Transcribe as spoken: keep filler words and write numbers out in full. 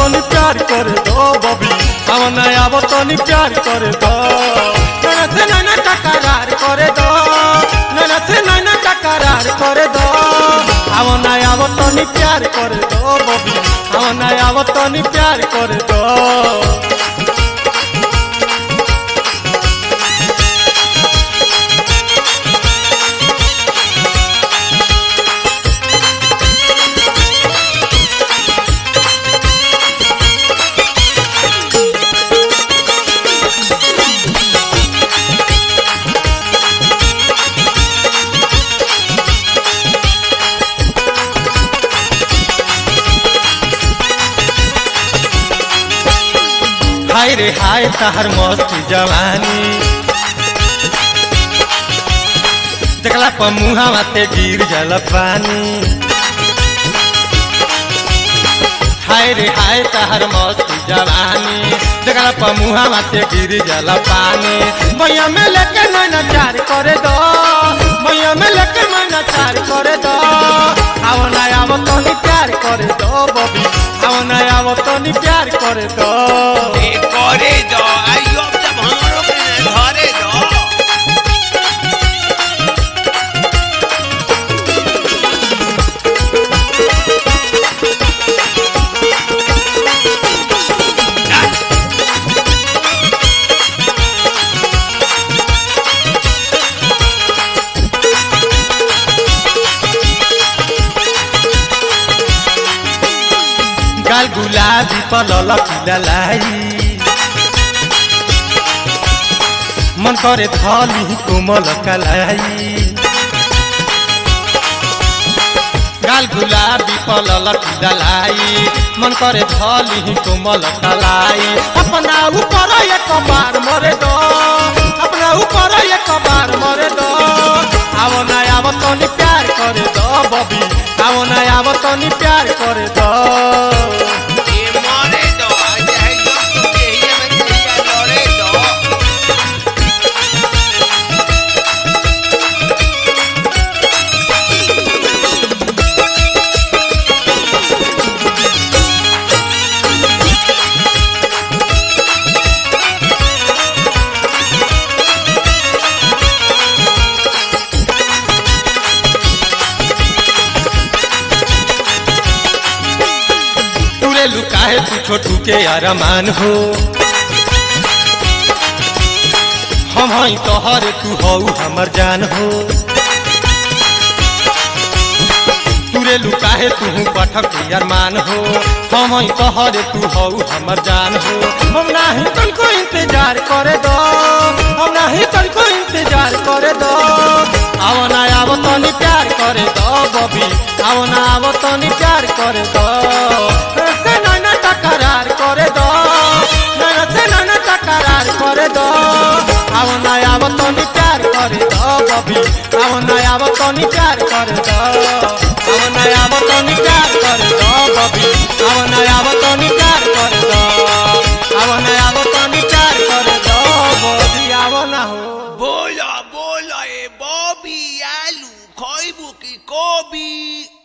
तनी प्यार करे दो बबी आओ ना आवो तनी प्यार करे दो नैना से नैना टकरार करे दो नैना से नैना टकरार करे दो आओ ना आवो तनी प्यार करे दो बबी आओ ना आवो तनी प्यार करे दो हाय रे हाय तहर मस्त जवानी देखला पर मुहावा ते गिर जल पानी हाय रे हाय तहर मस्त जवानी देखला पर मुहावा ते गिर जल पानी मैया में लेके नैना चार करे दो मैया में लेके नैना चार करे दो आओ ना आवो तनी प्यार करे दो बबी आओ ना आवो तनी प्यार करे दो करे दो आइयो जब हमरो के घरे दो गाल गुलाबी पर ललक ललाई मन करे धली कोमल कलाई गाल गुलाबी पर ललक ललाई मन करे धली कोमल कलाई अपना ऊपर एक बार मरे दो अपना ऊपर एक बार मरे दो आओ ना आवो तनी प्यार करे दो बबी आओ ना आवो तनी प्यार करे दो लुकाए तू छोटू के अरमान हो हम हई तोहर तू हऊ हमर जान हो तुरे लुकाए तू पठक अरमान हो हम हई तोहर तू हऊ हमर जान हो हम नाही तनको इंतजार करे दो हम नाही तनको इंतजार करे दो आओ ना आवो तनी प्यार करे दो बबी आओ ना आवो तनी प्यार करे दो टकरार करे दो नैना से नैना टकरार करे दो आओ ना आवो तनी प्यार करे दो बबी आओ ना आवो तनी प्यार करे दो आओ ना आवो तनी प्यार करे दो बबी आओ ना आवो तनी प्यार करे दो आओ ना आवो तनी प्यार करे दो बबी आवो ना हो बोला बोला ए बॉबी आलू खइबू की कोबी।